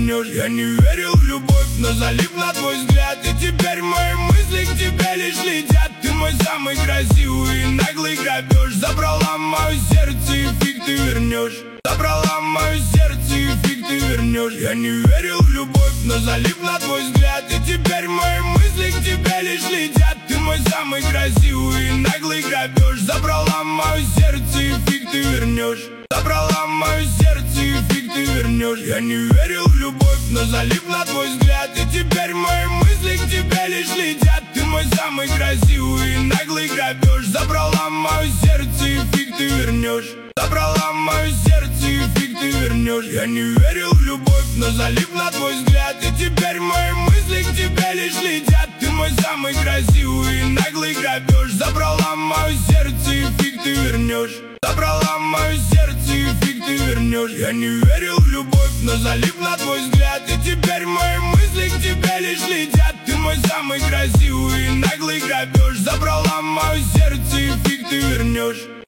вернешь. Я не верил в любовь, но залип на твой взгляд. И теперь мои мысли к тебе лишь летят. Ты мой самый красивый и наглый грабеж. Забрала мое сердце и фиг ты вернешь. Забрала мое сердце и фиг ты вернешь. Я не верил в любовь, но залип на твой взгляд. И теперь мои мысли к тебе лишь летят. Ты мой самый красивый и наглый грабеж. Забрала мое сердце и фиг ты вернешь. Забрала мое сердце и фиг ты вернешь. Я не верил в любовь, но залип на твой взгляд. И теперь мои мысли к тебе лишь летят. Ты мой самый красивый и наглый грабеж. Забрала мое сердце и фиг ты вернешь. Забрала мое сердце и фиг ты вернешь. Я не верил в любовь, но залип на твой взгляд. И теперь мои мысли к тебе лишь летят. Ты мой самый красивый и наглый грабеж. Забрала мое сердце и фиг ты вернешь. Забрала мое сердце и фиг ты вернешь. Я не верил в любовь, но залип на твой взгляд. И теперь мои мысли к тебе лишь летят. Ты мой самый красивый и наглый грабеж. Забрала мое сердце и фиг ты вернешь.